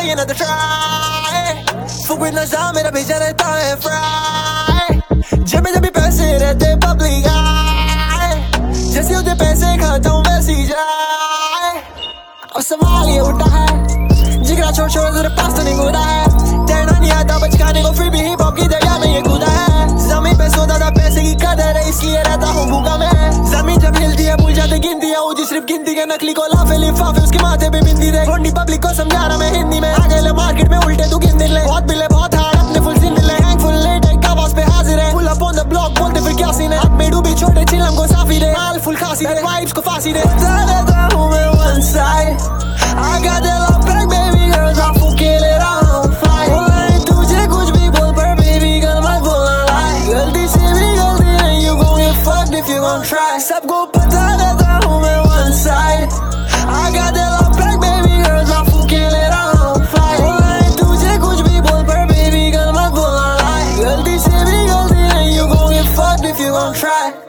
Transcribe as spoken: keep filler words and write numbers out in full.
another try. Fuck with नशा मेरा भेजा रहता है फ्राई. जब में जब भी पैसे रहते पब्लिक आए, जैसे होते पैसे खाता हूँ वैसे ही जाए. अब सवाल ये उठा है, जिगरा छोड़ छोड़ तेरे पास तो नहीं कूदा है. तैरना नहीं आता बचकाने को फिर भी हिप हॉप की दरिया में ये कूदा है. जमीन पे सोता था पैसे की कदर है इसलिए रहता हूँ भूखा मैं. जमीन जब हिलती है भूल जाते गिनती है वो सिर्फ गिनती के नकली को लाफे लिफाफे उसके माथे पे बिंदी दे. थोड़ी पब्लिक को समझा रहा मैं हिंदी में, आगे ले मार्केट में उल्टे तू गिन दिन ले. बहुत बिले बहुत हार्ड अपने फुल सिन ले, हैंग फुल लेट एक आवाज पे हाजिर है. Pull up on the block बोलते फिर क्या सीन है. अब में डूबी छोटे चिलम को साफी दे, माल फुल खासी दे, वाइब्स को फांसी दे. रहता हूँ मैं one side, I got that love back baby girl, I'm fucking it on fire. बोला तुझे कुछ भी बोल पर baby girl मैं बोला lie. गलती से भी गलती नहीं, you gon' get fucked if you gon' try. सबको पता रहता हूँ मैं one side, I got that love back baby girl, I'm fucking it on fire. बोला तुझे कुछ भी बोल पर baby girl मैं बोला lie. गलती से भी गलती नहीं, you gon' get fucked if you gon' try.